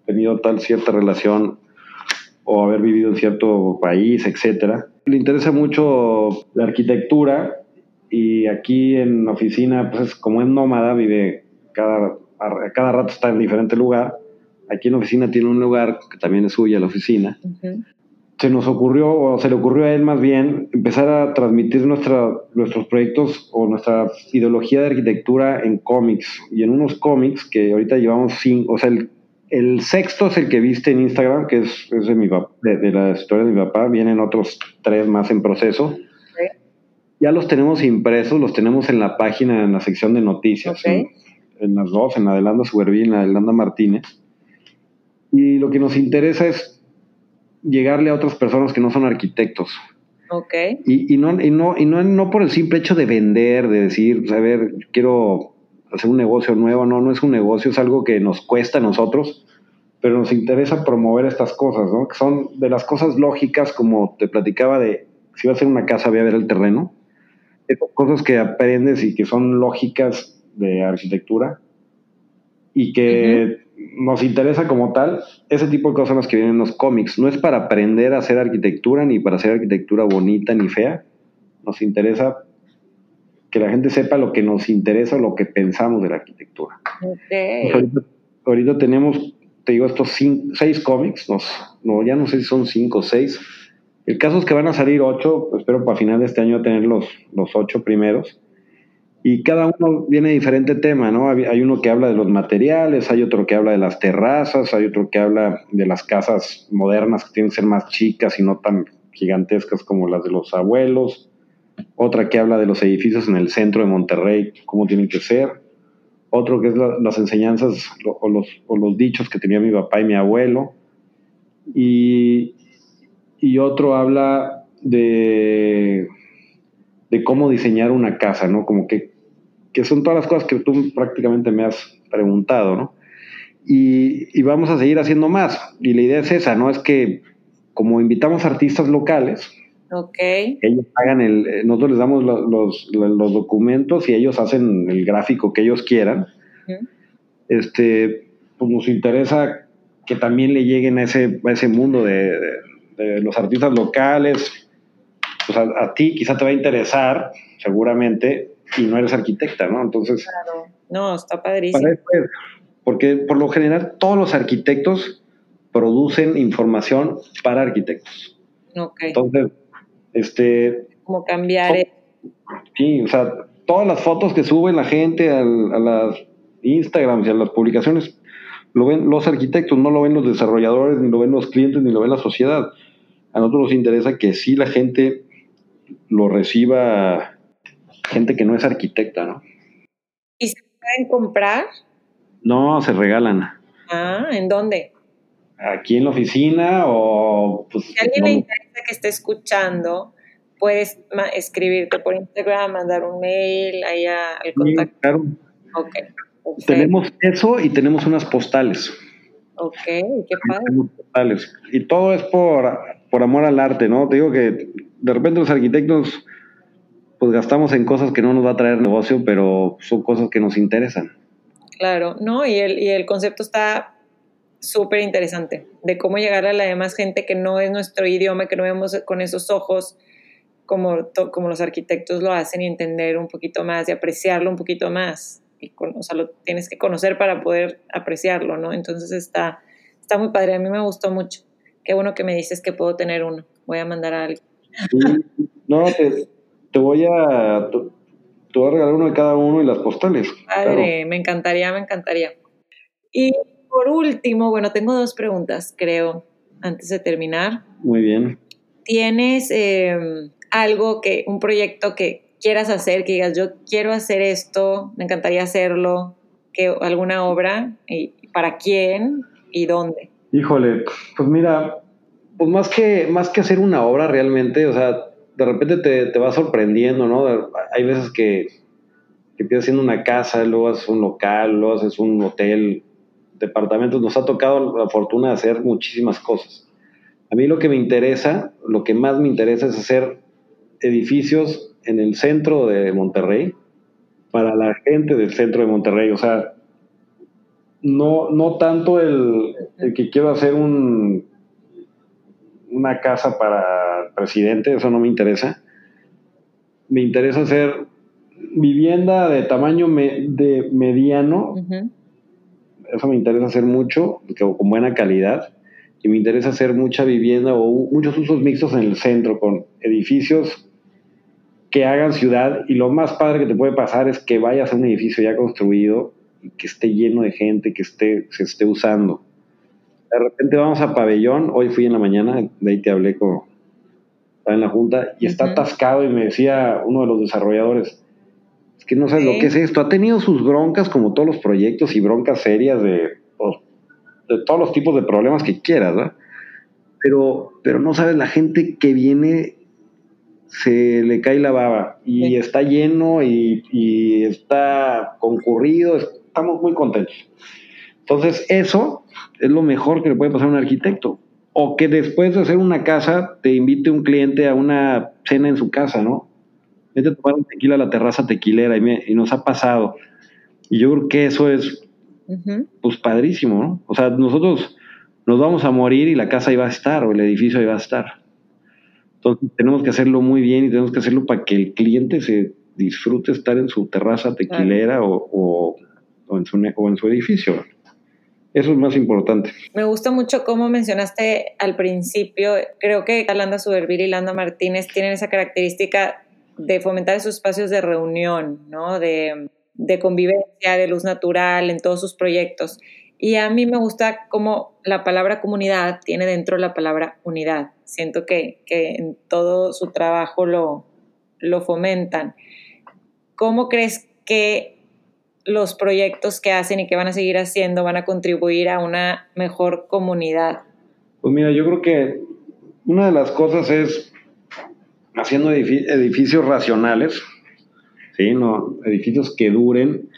tenido tal cierta relación o haber vivido en cierto país, etcétera. Le interesa mucho la arquitectura y aquí en la oficina, pues como es nómada, vive a cada rato está en diferente lugar. Aquí en la oficina tiene un lugar que también es suya, la oficina. Uh-huh. Se nos ocurrió, o se le ocurrió a él más bien, empezar a transmitir nuestros proyectos o nuestra ideología de arquitectura en cómics. Y en unos cómics que ahorita llevamos 5, o sea, el sexto es el que viste en Instagram, que es de mi papá, de la historia de mi papá. Vienen otros 3 más en proceso. Okay. Ya los tenemos impresos, los tenemos en la página, en la sección de noticias. Okay. En las dos, en la de Landa Suberví y en la de Landa Martínez. Y lo que nos interesa es llegarle a otras personas que no son arquitectos. Okay. Y no por el simple hecho de vender, de decir, pues, a ver, quiero hacer un negocio nuevo. No es un negocio, es algo que nos cuesta a nosotros, pero nos interesa promover estas cosas, ¿no? Que son de las cosas lógicas, como te platicaba de, si vas a hacer una casa, voy a ver el terreno. Esas cosas que aprendes y que son lógicas de arquitectura y que nos interesa como tal. Ese tipo de cosas son las que vienen en los cómics. No es para aprender a hacer arquitectura, ni para hacer arquitectura bonita ni fea. Nos interesa que la gente sepa lo que nos interesa o lo que pensamos de la arquitectura. Okay. Pues ahorita tenemos, te digo, estos 6 cómics. Ya no sé si son 5 o 6. El caso es que van a salir 8. Espero para final de este año tener los 8 primeros. Y cada uno viene de diferente tema, ¿no? Hay uno que habla de los materiales, hay otro que habla de las terrazas, hay otro que habla de las casas modernas que tienen que ser más chicas y no tan gigantescas como las de los abuelos. Otra que habla de los edificios en el centro de Monterrey, cómo tienen que ser. Otro que es las enseñanzas o los dichos que tenía mi papá y mi abuelo. Y otro habla de cómo diseñar una casa, ¿no? Como que son todas las cosas que tú prácticamente me has preguntado, ¿no? Y vamos a seguir haciendo más. Y la idea es esa, ¿no? Es que como invitamos artistas locales, okay, ellos hagan nosotros les damos los documentos y ellos hacen el gráfico que ellos quieran. Pues nos interesa que también le lleguen a ese mundo de los artistas locales. Pues a ti quizá te va a interesar, seguramente, y no eres arquitecta, ¿no? Entonces, claro. No, está padrísimo. Porque por lo general todos los arquitectos producen información para arquitectos. Okay. Entonces, como cambiar. Sí, o sea, todas las fotos que sube la gente a las Instagrams y a las publicaciones lo ven los arquitectos, no lo ven los desarrolladores, ni lo ven los clientes, ni lo ven la sociedad. A nosotros nos interesa que sí la gente lo reciba, gente que no es arquitecta, ¿no? ¿Y se pueden comprar? No, se regalan. Ah, ¿en dónde? Aquí en la oficina o... Pues, si a alguien le interesa que esté escuchando, puedes escribirte por Instagram, mandar un mail ahí al contacto. Sí, claro. Okay. Tenemos eso y tenemos unas postales. Ok, qué padre. Tenemos postales. Y todo es por amor al arte, ¿no? Te digo que de repente los arquitectos pues gastamos en cosas que no nos va a traer negocio, pero son cosas que nos interesan. Claro, ¿no? Y el concepto está súper interesante, de cómo llegar a la demás gente que no es nuestro idioma, que no vemos con esos ojos como los arquitectos lo hacen, y entender un poquito más y apreciarlo un poquito más. O sea, lo tienes que conocer para poder apreciarlo, ¿no? Entonces está muy padre, a mí me gustó mucho. Qué bueno que me dices que puedo tener uno. Voy a mandar a alguien. No, te voy a regalar uno de cada uno y las postales. Padre, claro. me encantaría. Y por último, bueno, tengo 2 preguntas, creo, antes de terminar. Muy bien. ¿Tienes un proyecto que quieras hacer, que digas, yo quiero hacer esto, me encantaría hacerlo, alguna obra, y para quién y dónde? Híjole, pues mira, pues más que hacer una obra realmente, o sea, de repente te va sorprendiendo, ¿no? Hay veces que empiezas haciendo una casa, luego haces un local, luego haces un hotel, departamentos. Nos ha tocado la fortuna de hacer muchísimas cosas. A mí lo que más me interesa es hacer edificios en el centro de Monterrey, para la gente del centro de Monterrey. O sea, no tanto el el que quiero hacer una casa para presidente, eso no me interesa. Me interesa hacer vivienda de tamaño de mediano. Uh-huh. Eso me interesa hacer mucho, con buena calidad. Y me interesa hacer mucha vivienda o muchos usos mixtos en el centro, con edificios que hagan ciudad. Y lo más padre que te puede pasar es que vayas a un edificio ya construido y que esté lleno de gente, que se esté usando. De repente vamos a Pabellón, hoy fui en la mañana, de ahí te hablé estaba en la junta, y está atascado, y me decía uno de los desarrolladores, es que no sabes lo que es esto. Ha tenido sus broncas como todos los proyectos, y broncas serias de todos los tipos de problemas que quieras, ¿verdad? Pero no sabes, la gente que viene se le cae la baba, y está lleno, y está concurrido, estamos muy contentos. Entonces eso es lo mejor que le puede pasar a un arquitecto. O que después de hacer una casa te invite un cliente a una cena en su casa, ¿no? Vete a tomar un tequila a la terraza tequilera, y nos ha pasado. Y yo creo que eso es, pues, padrísimo, ¿no? O sea, nosotros nos vamos a morir y la casa ahí va a estar, o el edificio ahí va a estar. Entonces tenemos que hacerlo muy bien, y tenemos que hacerlo para que el cliente se disfrute estar en su terraza tequilera, o en su edificio. Eso es más importante. Me gusta mucho cómo mencionaste al principio. Creo que Landa Suberbir y Landa Martínez tienen esa característica de fomentar esos espacios de reunión, ¿no? De convivencia, de luz natural en todos sus proyectos. Y a mí me gusta cómo la palabra comunidad tiene dentro la palabra unidad. Siento que en todo su trabajo lo fomentan. ¿Cómo crees que los proyectos que hacen y que van a seguir haciendo van a contribuir a una mejor comunidad? Pues mira, yo creo que una de las cosas es haciendo edificios racionales, ¿sí? No, edificios que duren.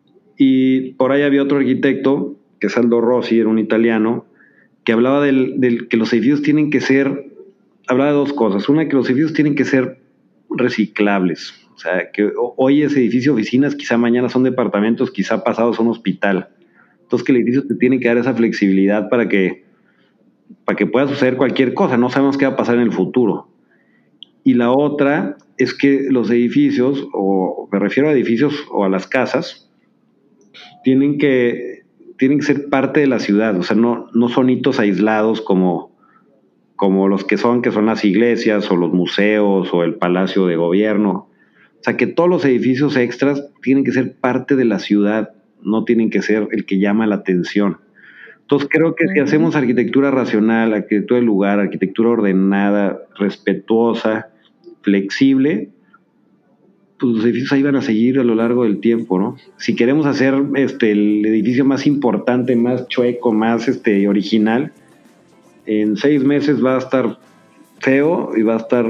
Y por ahí había otro arquitecto, que es Aldo Rossi, era un italiano, que hablaba del que los edificios tienen que ser, hablaba de dos cosas. Una, que los edificios tienen que ser reciclables. O sea, que hoy es edificio oficinas, quizá mañana son departamentos, quizá pasado son hospital. Entonces, que el edificio te tiene que dar esa flexibilidad para que pueda suceder cualquier cosa. No sabemos qué va a pasar en el futuro. Y la otra es que los edificios, o me refiero a edificios o a las casas, tienen que ser parte de la ciudad. O sea, no son hitos aislados como los que son las iglesias, o los museos, o el palacio de gobierno. O sea, que todos los edificios extras tienen que ser parte de la ciudad, no tienen que ser el que llama la atención. Entonces creo que si hacemos arquitectura racional, arquitectura del lugar, arquitectura ordenada, respetuosa, flexible, pues los edificios ahí van a seguir a lo largo del tiempo, ¿no? Si queremos hacer el edificio más importante, más chueco, más original, en 6 meses va a estar feo, y va a estar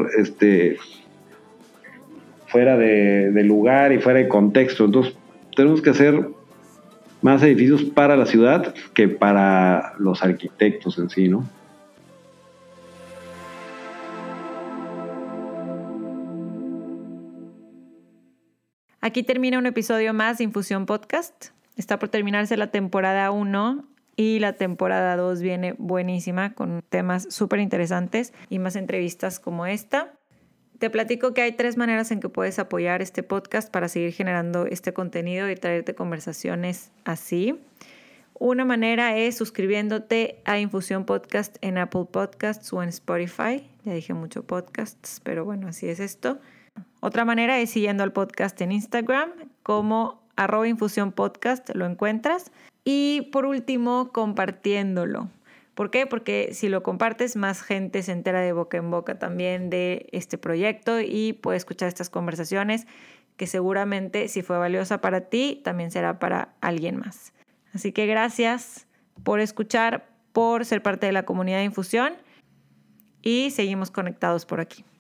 fuera de lugar y fuera de contexto. Entonces tenemos que hacer más edificios para la ciudad que para los arquitectos en sí, ¿no? Aquí termina un episodio más de Infusión Podcast. Está por terminarse la temporada 1 y la temporada 2 viene buenísima, con temas súper interesantes y más entrevistas como esta. Te platico que hay 3 maneras en que puedes apoyar este podcast para seguir generando este contenido y traerte conversaciones así. Una manera es suscribiéndote a Infusión Podcast en Apple Podcasts o en Spotify. Ya dije mucho podcasts, pero bueno, así es esto. Otra manera es siguiendo al podcast en Instagram como @infusionpodcast, lo encuentras. Y por último, compartiéndolo. ¿Por qué? Porque si lo compartes, más gente se entera de boca en boca también de este proyecto y puede escuchar estas conversaciones que seguramente, si fue valiosa para ti, también será para alguien más. Así que gracias por escuchar, por ser parte de la comunidad de Infusión, y seguimos conectados por aquí.